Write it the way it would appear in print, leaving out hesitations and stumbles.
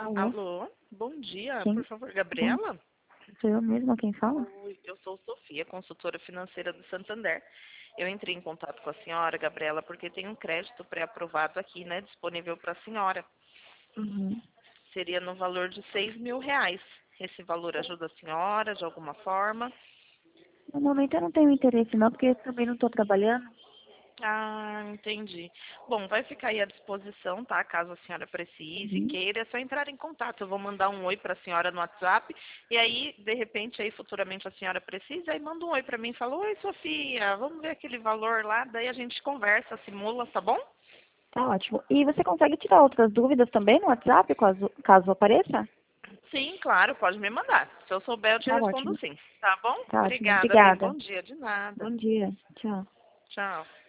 Alô? Alô, bom dia, Quem? por favor, Bom, Gabriela? sou eu mesma quem fala? Oi, eu sou Sofia, consultora financeira do Santander. Eu entrei em contato com a senhora, Gabriela, porque tem um crédito pré-aprovado aqui, né, disponível para a senhora. Uhum. Seria no valor de R$ 6.000. Esse valor ajuda a senhora de alguma forma? No momento eu não tenho interesse não, porque eu também não estou trabalhando. Ah, entendi. Bom, vai ficar aí à disposição, tá? Caso a senhora precise, Uhum. queira, é só entrar em contato. Eu vou mandar um oi para a senhora no WhatsApp e aí, de repente, aí futuramente a senhora precisa, aí manda um oi para mim e fala: Oi, Sofia, vamos ver aquele valor lá, daí a gente conversa, simula, tá bom? Tá ótimo. E você consegue tirar outras dúvidas também no WhatsApp, caso apareça? Sim, claro, pode me mandar. Se eu souber, eu te Tá respondo ótimo. sim. Tá bom? Tá ótimo. Obrigada, viu? Obrigada. Bom dia, de nada. Bom dia. Tchau. Tchau.